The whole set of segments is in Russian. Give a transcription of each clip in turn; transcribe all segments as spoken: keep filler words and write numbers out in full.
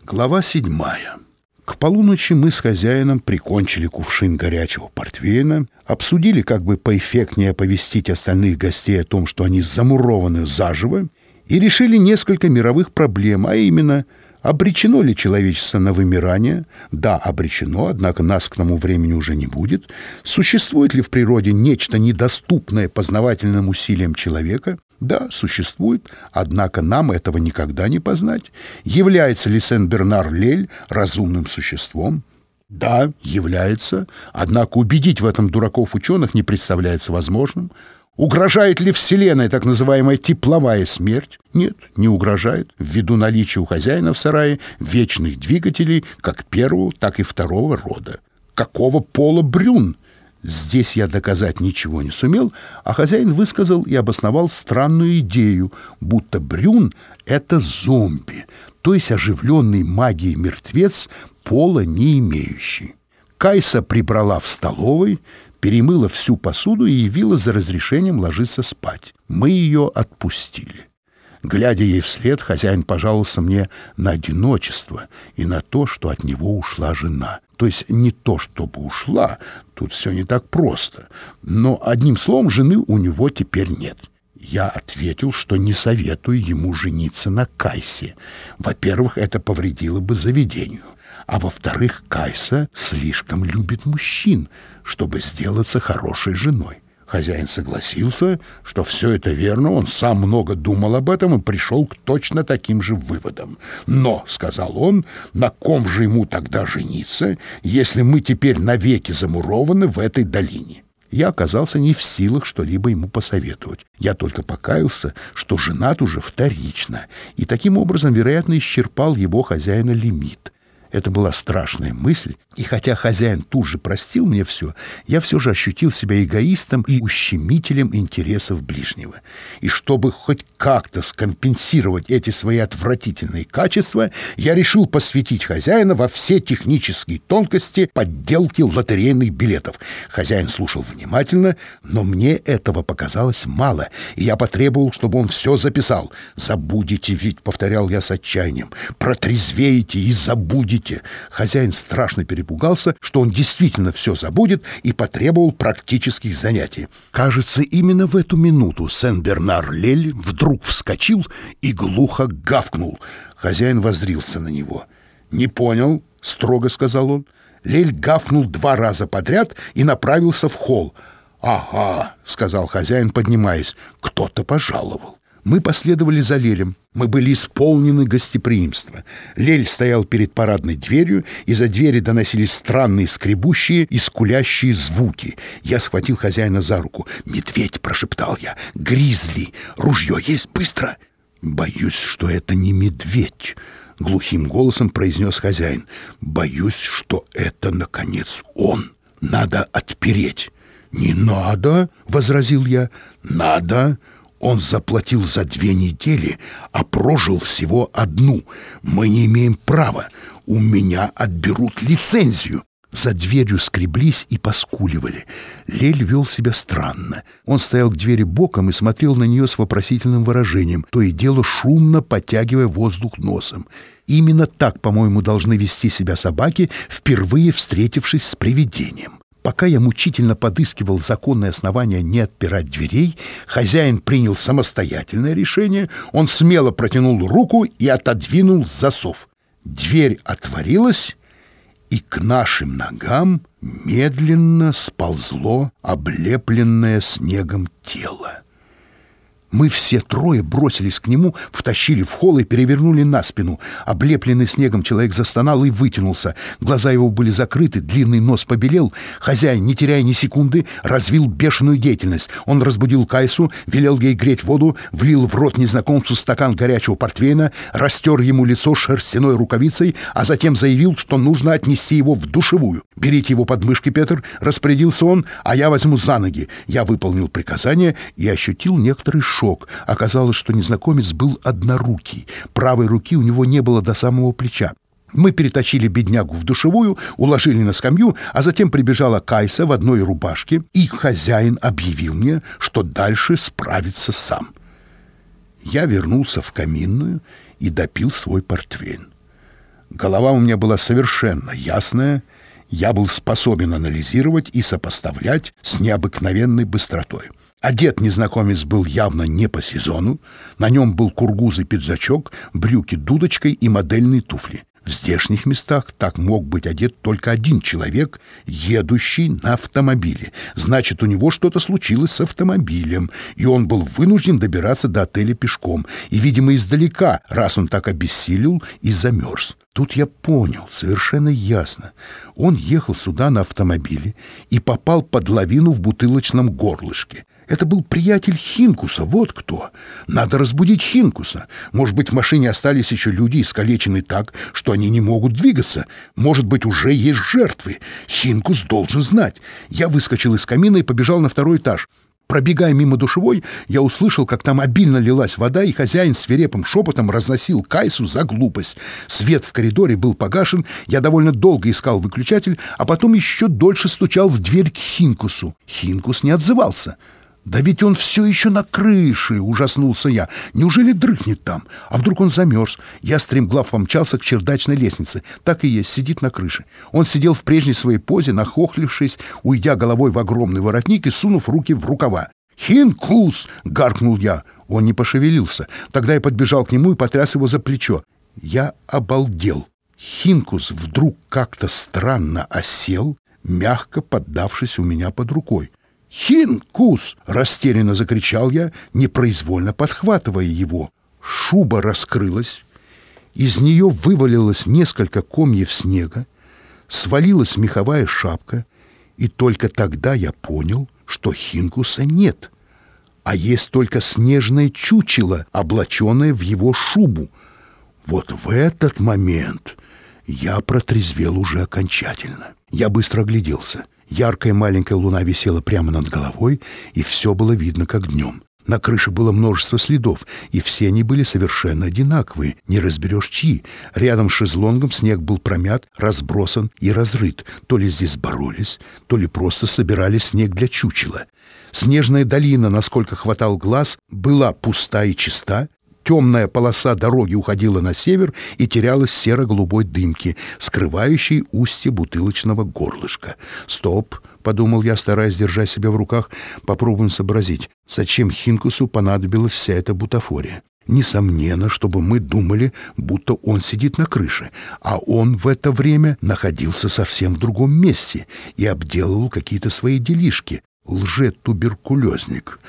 Глава седьмая. К полуночи мы с хозяином прикончили кувшин горячего портвейна, обсудили, как бы поэффектнее оповестить остальных гостей о том, что они замурованы заживо, и решили несколько мировых проблем, а именно, обречено ли человечество на вымирание? Да, обречено, однако нас к тому времени уже не будет. Существует ли в природе нечто недоступное познавательным усилиям человека? Да, существует, однако нам этого никогда не познать. Является ли Сен-Бернар-Лель разумным существом? Да, является, однако убедить в этом дураков-ученых не представляется возможным. Угрожает ли Вселенной так называемая тепловая смерть? Нет, не угрожает, ввиду наличия у хозяина в сарае вечных двигателей как первого, так и второго рода. Какого пола Брюн? Здесь я доказать ничего не сумел, а хозяин высказал и обосновал странную идею, будто Брюн — это зомби, то есть оживленный магией мертвец, пола не имеющий. Кайса прибрала в столовой, перемыла всю посуду и явилась за разрешением ложиться спать. Мы ее отпустили. Глядя ей вслед, хозяин пожаловался мне на одиночество и на то, что от него ушла жена. То есть не то, чтобы ушла, тут все не так просто, но, одним словом, жены у него теперь нет. Я ответил, что не советую ему жениться на Кайсе. Во-первых, это повредило бы заведению, а во-вторых, Кайса слишком любит мужчин, чтобы сделаться хорошей женой. Хозяин согласился, что все это верно, он сам много думал об этом и пришел к точно таким же выводам. «Но, — сказал он, — на ком же ему тогда жениться, если мы теперь навеки замурованы в этой долине?» Я оказался не в силах что-либо ему посоветовать. Я только покаялся, что женат уже вторично, и таким образом, вероятно, исчерпал его хозяина лимит. Это была страшная мысль, и хотя хозяин тут же простил мне все, я все же ощутил себя эгоистом и ущемителем интересов ближнего. И чтобы хоть как-то скомпенсировать эти свои отвратительные качества, я решил посвятить хозяина во все технические тонкости подделки лотерейных билетов. Хозяин слушал внимательно, но мне этого показалось мало, и я потребовал, чтобы он все записал. «Забудете ведь», — повторял я с отчаянием, — «протрезвеете и забудете». Хозяин страшно перепугался, что он действительно все забудет, и потребовал практических занятий. Кажется, именно в эту минуту Сен-Бернар-Лель вдруг вскочил и глухо гавкнул. Хозяин воззрился на него. «Не понял», — строго сказал он. Лель гавкнул два раза подряд и направился в холл. «Ага», — сказал хозяин, поднимаясь, — «кто-то пожаловал». Мы последовали за Лелем. Мы были исполнены гостеприимства. Лель стоял перед парадной дверью, из-за двери доносились странные скребущие и скулящие звуки. Я схватил хозяина за руку. «Медведь!» — прошептал я. «Гризли! Ружье есть? Быстро!» «Боюсь, что это не медведь», — глухим голосом произнес хозяин. «Боюсь, что это, наконец, он. Надо отпереть». «Не надо!» — возразил я. «Надо!» Он заплатил за две недели, а прожил всего одну. Мы не имеем права. У меня отберут лицензию». За дверью скреблись и поскуливали. Лель вел себя странно. Он стоял к двери боком и смотрел на нее с вопросительным выражением, то и дело шумно подтягивая воздух носом. Именно так, по-моему, должны вести себя собаки, впервые встретившись с привидением. Пока я мучительно подыскивал законное основание не отпирать дверей, хозяин принял самостоятельное решение. Он смело протянул руку и отодвинул засов. Дверь отворилась, и к нашим ногам медленно сползло облепленное снегом тело. Мы все трое бросились к нему, втащили в холл и перевернули на спину. Облепленный снегом человек застонал и вытянулся. Глаза его были закрыты, длинный нос побелел. Хозяин, не теряя ни секунды, развил бешеную деятельность. Он разбудил Кайсу, велел ей греть воду, влил в рот незнакомцу стакан горячего портвейна, растер ему лицо шерстяной рукавицей, а затем заявил, что нужно отнести его в душевую. «Берите его под мышки, Петр», — распорядился он, — «а я возьму за ноги». Я выполнил приказание и ощутил некоторый шок. Оказалось, что незнакомец был однорукий. Правой руки у него не было до самого плеча. Мы перетащили беднягу в душевую, уложили на скамью, а затем прибежала Кайса в одной рубашке, и хозяин объявил мне, что дальше справится сам. Я вернулся в каминную и допил свой портвейн. Голова у меня была совершенно ясная, я был способен анализировать и сопоставлять с необыкновенной быстротой. Одет незнакомец был явно не по сезону, на нем был кургуз и пиджачок, брюки дудочкой и модельные туфли. В здешних местах так мог быть одет только один человек, едущий на автомобиле. Значит, у него что-то случилось с автомобилем, и он был вынужден добираться до отеля пешком, и, видимо, издалека, раз он так обессилел и замерз. Тут я понял совершенно ясно. Он ехал сюда на автомобиле и попал под лавину в бутылочном горлышке. Это был приятель Хинкуса, вот кто. Надо разбудить Хинкуса. Может быть, в машине остались еще люди, искалеченные так, что они не могут двигаться. Может быть, уже есть жертвы. Хинкус должен знать. Я выскочил из камина и побежал на второй этаж. Пробегая мимо душевой, я услышал, как там обильно лилась вода, и хозяин свирепым шепотом разносил Кайсу за глупость. Свет в коридоре был погашен, я довольно долго искал выключатель, а потом еще дольше стучал в дверь к Хинкусу. Хинкус не отзывался. «Да ведь он все еще на крыше!» — ужаснулся я. «Неужели дрыхнет там? А вдруг он замерз?» Я стремглав помчался к чердачной лестнице. Так и есть, сидит на крыше. Он сидел в прежней своей позе, нахохлившись, уйдя головой в огромный воротник и сунув руки в рукава. «Хинкус!» — гаркнул я. Он не пошевелился. Тогда я подбежал к нему и потряс его за плечо. Я обалдел. Хинкус вдруг как-то странно осел, мягко поддавшись у меня под рукой. «Хинкус!» — растерянно закричал я, непроизвольно подхватывая его. Шуба раскрылась, из нее вывалилось несколько комьев снега, свалилась меховая шапка, и только тогда я понял, что Хинкуса нет, а есть только снежное чучело, облаченное в его шубу. Вот в этот момент я протрезвел уже окончательно. Я быстро огляделся. Яркая маленькая луна висела прямо над головой, и все было видно, как днем. На крыше было множество следов, и все они были совершенно одинаковые, не разберешь чьи. Рядом с шезлонгом снег был промят, разбросан и разрыт. То ли здесь боролись, то ли просто собирали снег для чучела. Снежная долина, насколько хватал глаз, была пуста и чиста. Темная полоса дороги уходила на север и терялась в серо-голубой дымке, скрывающей устье бутылочного горлышка. «Стоп!» — подумал я, стараясь держать себя в руках. «Попробуем сообразить, зачем Хинкусу понадобилась вся эта бутафория? Несомненно, чтобы мы думали, будто он сидит на крыше, а он в это время находился совсем в другом месте и обделывал какие-то свои делишки. Лже-туберкулезник,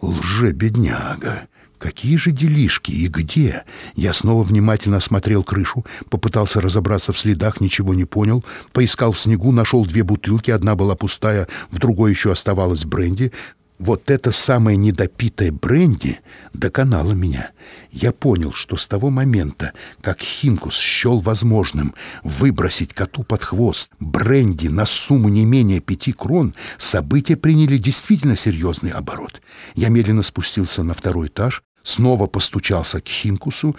лже-бедняга». Какие же делишки и где? Я снова внимательно осмотрел крышу, попытался разобраться в следах, ничего не понял, поискал в снегу, нашел две бутылки, одна была пустая, в другой еще оставалось бренди. Вот это самое недопитое бренди доконало меня. Я понял, что с того момента, как Хинкус счел возможным выбросить коту под хвост бренди на сумму не менее пяти крон, события приняли действительно серьезный оборот. Я медленно спустился на второй этаж, снова постучался к Хинкусу,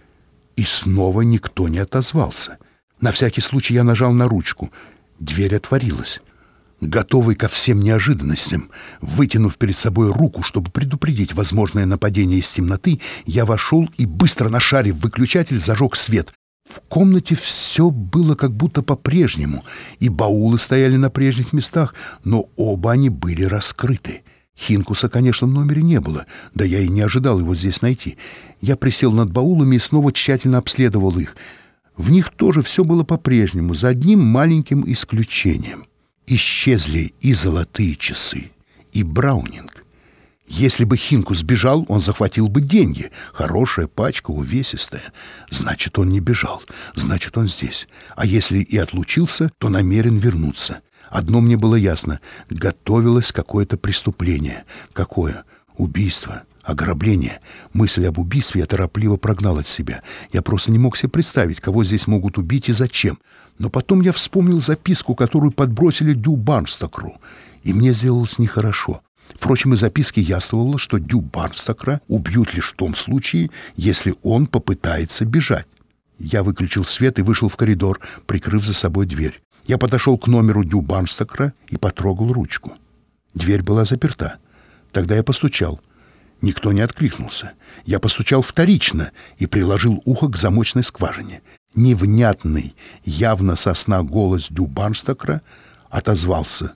и снова никто не отозвался. На всякий случай я нажал на ручку. Дверь отворилась. Готовый ко всем неожиданностям, вытянув перед собой руку, чтобы предупредить возможное нападение из темноты, я вошел и, быстро нашарив выключатель, зажег свет. В комнате все было как будто по-прежнему, и баулы стояли на прежних местах, но оба они были раскрыты. Хинкуса, конечно, в номере не было, да я и не ожидал его здесь найти. Я присел над баулами и снова тщательно обследовал их. В них тоже все было по-прежнему, за одним маленьким исключением. Исчезли и золотые часы, и Браунинг. Если бы Хинкус бежал, он захватил бы деньги. Хорошая пачка, увесистая. Значит, он не бежал. Значит, он здесь. А если и отлучился, то намерен вернуться. Одно мне было ясно. Готовилось какое-то преступление. Какое? Убийство. Ограбление. Мысль об убийстве я торопливо прогнал от себя. Я просто не мог себе представить, кого здесь могут убить и зачем. Но потом я вспомнил записку, которую подбросили Дю Барнстокру, и мне сделалось нехорошо. Впрочем, из записки яствовало, что Дю Барнстокра убьют лишь в том случае, если он попытается бежать. Я выключил свет и вышел в коридор, прикрыв за собой дверь. Я подошел к номеру Дю Барнстокра и потрогал ручку. Дверь была заперта. Тогда я постучал. Никто не откликнулся. Я постучал вторично и приложил ухо к замочной скважине. Невнятный, явно со сна голос Дю Барнстокера отозвался: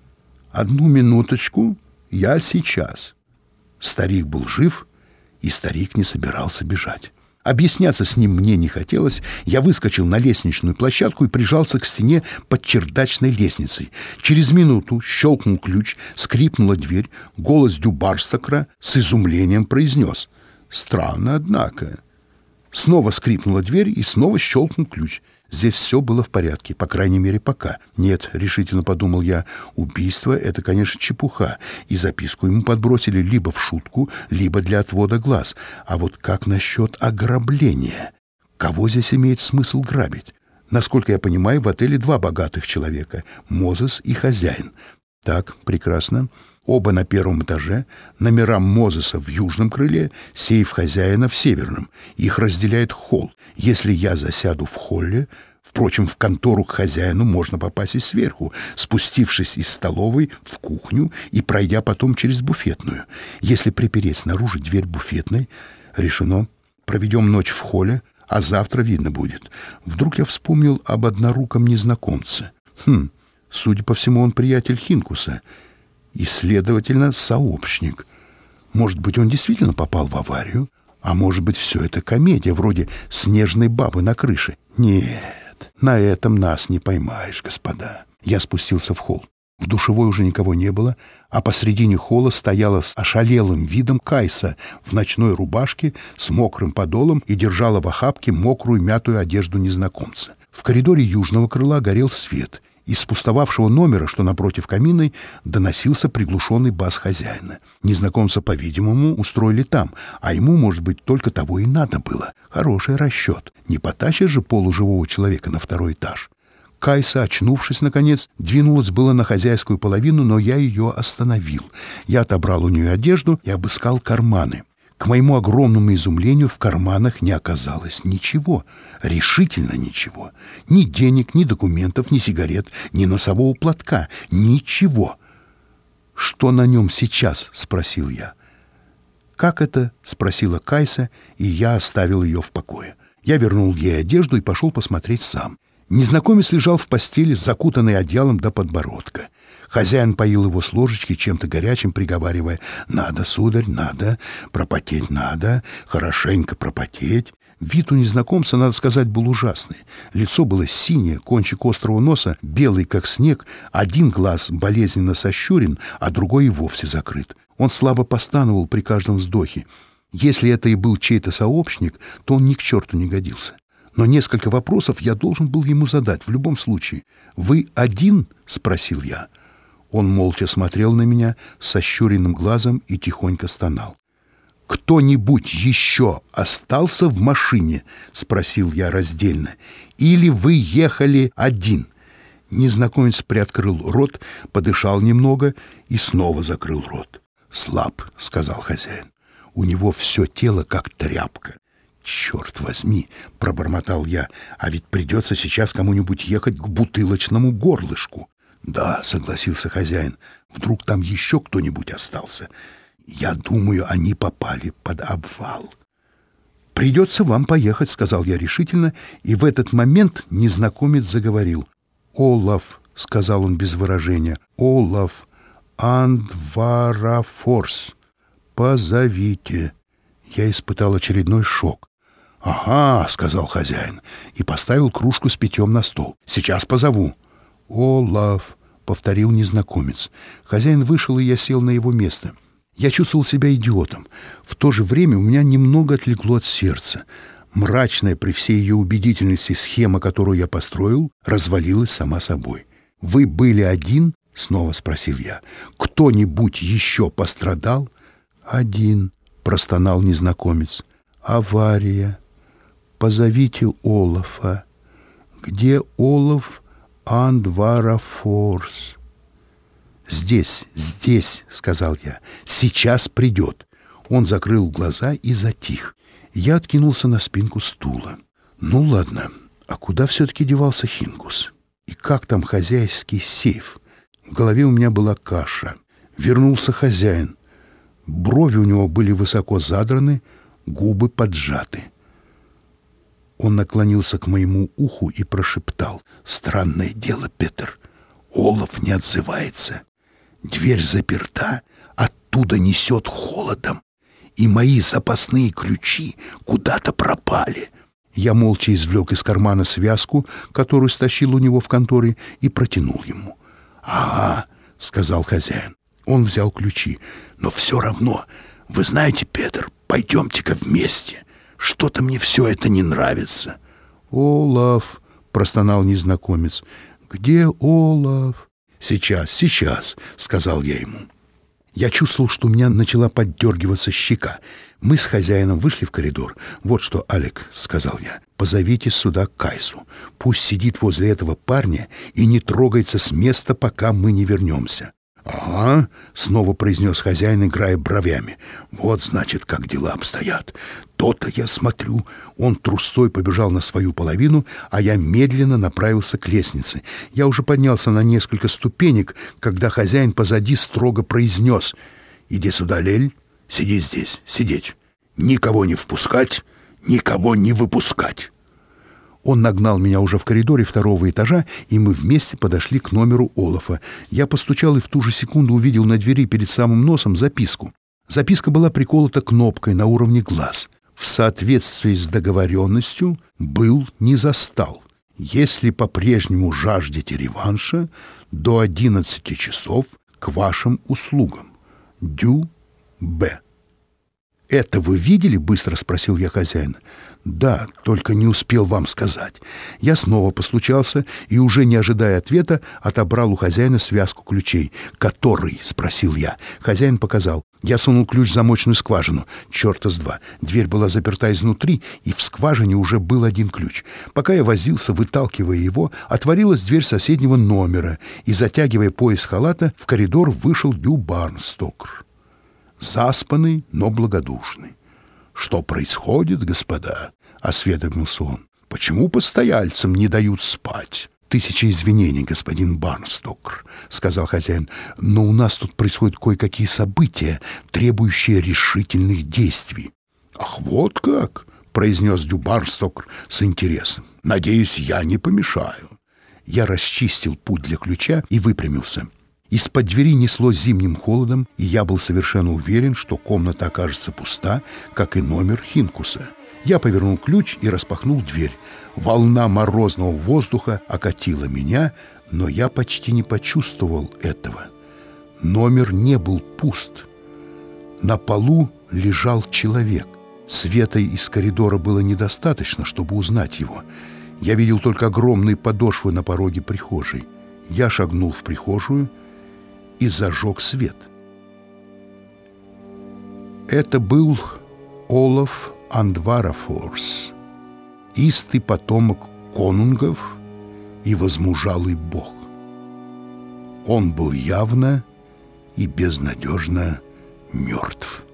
«Одну минуточку, я сейчас». Старик был жив, и старик не собирался бежать. Объясняться с ним мне не хотелось. Я выскочил на лестничную площадку и прижался к стене под чердачной лестницей. Через минуту щелкнул ключ, скрипнула дверь. Голос Дю Барнстокера с изумлением произнес: «Странно, однако». Снова скрипнула дверь и снова щелкнул ключ. Здесь все было в порядке, по крайней мере, пока. Нет, решительно подумал я, убийство — это, конечно, чепуха, и записку ему подбросили либо в шутку, либо для отвода глаз. А вот как насчет ограбления? Кого здесь имеет смысл грабить? Насколько я понимаю, в отеле два богатых человека — Мозес и хозяин. Так, прекрасно. Оба на первом этаже, номера Мозеса в южном крыле, сейф хозяина в северном. Их разделяет холл. Если я засяду в холле, впрочем, в контору к хозяину можно попасть и сверху, спустившись из столовой в кухню и пройдя потом через буфетную. Если припереть снаружи дверь буфетной, решено. Проведем ночь в холле, а завтра видно будет. Вдруг я вспомнил об одноруком незнакомце. Хм, судя по всему, он приятель Хинкуса и, следовательно, сообщник. Может быть, он действительно попал в аварию? А может быть, все это комедия, вроде «Снежной бабы на крыше»? Нет, на этом нас не поймаешь, господа. Я спустился в холл. В душевой уже никого не было, а посредине холла стояла с ошалелым видом Кайса в ночной рубашке с мокрым подолом и держала в охапке мокрую мятую одежду незнакомца. В коридоре южного крыла горел свет. Из пустовавшего номера, что напротив каминной, доносился приглушенный бас хозяина. Незнакомца, по-видимому, устроили там, а ему, может быть, только того и надо было. Хороший расчет. Не потащишь же полуживого человека на второй этаж. Кайса, очнувшись, наконец, двинулась было на хозяйскую половину, но я ее остановил. Я отобрал у нее одежду и обыскал карманы. К моему огромному изумлению в карманах не оказалось ничего, решительно ничего. Ни денег, ни документов, ни сигарет, ни носового платка, ничего. «Что на нем сейчас?» — спросил я. «Как это?» — спросила Кайса, и я оставил ее в покое. Я вернул ей одежду и пошел посмотреть сам. Незнакомец лежал в постели, закутанный одеялом до подбородка. Хозяин поил его с ложечки чем-то горячим, приговаривая: «Надо, сударь, надо, пропотеть надо, хорошенько пропотеть». Вид у незнакомца, надо сказать, был ужасный. Лицо было синее, кончик острого носа белый, как снег, один глаз болезненно сощурен, а другой и вовсе закрыт. Он слабо постановал при каждом вздохе. Если это и был чей-то сообщник, то он ни к черту не годился. Но несколько вопросов я должен был ему задать в любом случае. «Вы один?» — спросил я. Он молча смотрел на меня с сощуренным глазом и тихонько стонал. «Кто-нибудь еще остался в машине?» — спросил я раздельно. «Или вы ехали один?» Незнакомец приоткрыл рот, подышал немного и снова закрыл рот. «Слаб», — сказал хозяин. «У него все тело как тряпка». «Черт возьми!» — пробормотал я. «А ведь придется сейчас кому-нибудь ехать к бутылочному горлышку». «Да», — согласился хозяин, — «вдруг там еще кто-нибудь остался. Я думаю, они попали под обвал». «Придется вам поехать», — сказал я решительно, и в этот момент незнакомец заговорил. «Олаф», — сказал он без выражения, — «Олаф Андварафорс, позовите». Я испытал очередной шок. «Ага», — сказал хозяин, и поставил кружку с питьем на стол. «Сейчас позову». «Олаф», — повторил незнакомец. Хозяин вышел, и я сел на его место. Я чувствовал себя идиотом. В то же время у меня немного отлегло от сердца. Мрачная при всей ее убедительности схема, которую я построил, развалилась сама собой. «Вы были один?» — снова спросил я. «Кто-нибудь еще пострадал?» «Один», — простонал незнакомец. «Авария. Позовите Олафа». «Где Олаф Андварафорс?» «Здесь, здесь», — сказал я. «Сейчас придет». Он закрыл глаза и затих. Я откинулся на спинку стула. «Ну ладно, а куда все-таки девался Хинкус? И как там хозяйский сейф?» В голове у меня была каша. Вернулся хозяин. Брови у него были высоко задраны, губы поджаты. Он наклонился к моему уху и прошептал: «Странное дело, Петер, Олаф не отзывается. Дверь заперта, оттуда несет холодом, и мои запасные ключи куда-то пропали». Я молча извлек из кармана связку, которую стащил у него в конторе, и протянул ему. «Ага», — сказал хозяин. Он взял ключи. «Но все равно, вы знаете, Петер, пойдемте-ка вместе. Что-то мне все это не нравится». «Олаф», — простонал незнакомец. «Где Олаф?» «Сейчас, сейчас», — сказал я ему. Я чувствовал, что у меня начала поддергиваться щека. Мы с хозяином вышли в коридор. «Вот что, Алек», — сказал я, — «позовите сюда Кайсу. Пусть сидит возле этого парня и не трогается с места, пока мы не вернемся». «Ага», — снова произнес хозяин, играя бровями. «Вот, значит, как дела обстоят. То-то я смотрю». Он трусцой побежал на свою половину, а я медленно направился к лестнице. Я уже поднялся на несколько ступенек, когда хозяин позади строго произнес: «Иди сюда, Лель, сиди здесь, сидеть. Никого не впускать, никого не выпускать». Он нагнал меня уже в коридоре второго этажа, и мы вместе подошли к номеру Олафа. Я постучал и в ту же секунду увидел на двери перед самым носом записку. Записка была приколота кнопкой на уровне глаз. В соответствии с договоренностью был не застал. Если по-прежнему жаждете реванша, до одиннадцати часов к вашим услугам. Дю Б. «Это вы видели?» — быстро спросил я хозяина. «Да, только не успел вам сказать». Я снова постучался и, уже не ожидая ответа, отобрал у хозяина связку ключей. «Который?» — спросил я. Хозяин показал. Я сунул ключ в замочную скважину. Черта с два. Дверь была заперта изнутри, и в скважине уже был один ключ. Пока я возился, выталкивая его, отворилась дверь соседнего номера, и, затягивая пояс халата, в коридор вышел Дю Барнстокер. Заспанный, но благодушный. «Что происходит, господа?» — осведомился он. «Почему постояльцам не дают спать?» «Тысяча извинений, господин Барнстокер», — сказал хозяин, «но у нас тут происходят кое-какие события, требующие решительных действий». «Ах, вот как!» — произнес Дю Барнстокер с интересом. «Надеюсь, я не помешаю». Я расчистил путь для ключа и выпрямился. Из-под двери несло зимним холодом, и я был совершенно уверен, что комната окажется пуста, как и номер Хинкуса. Я повернул ключ и распахнул дверь. Волна морозного воздуха окатила меня, но я почти не почувствовал этого. Номер не был пуст. На полу лежал человек. Света из коридора было недостаточно, чтобы узнать его. Я видел только огромные подошвы на пороге прихожей. Я шагнул в прихожую и зажег свет. Это был Олаф Андварафорс, истый потомок конунгов и возмужалый бог. Он был явно и безнадежно мертв.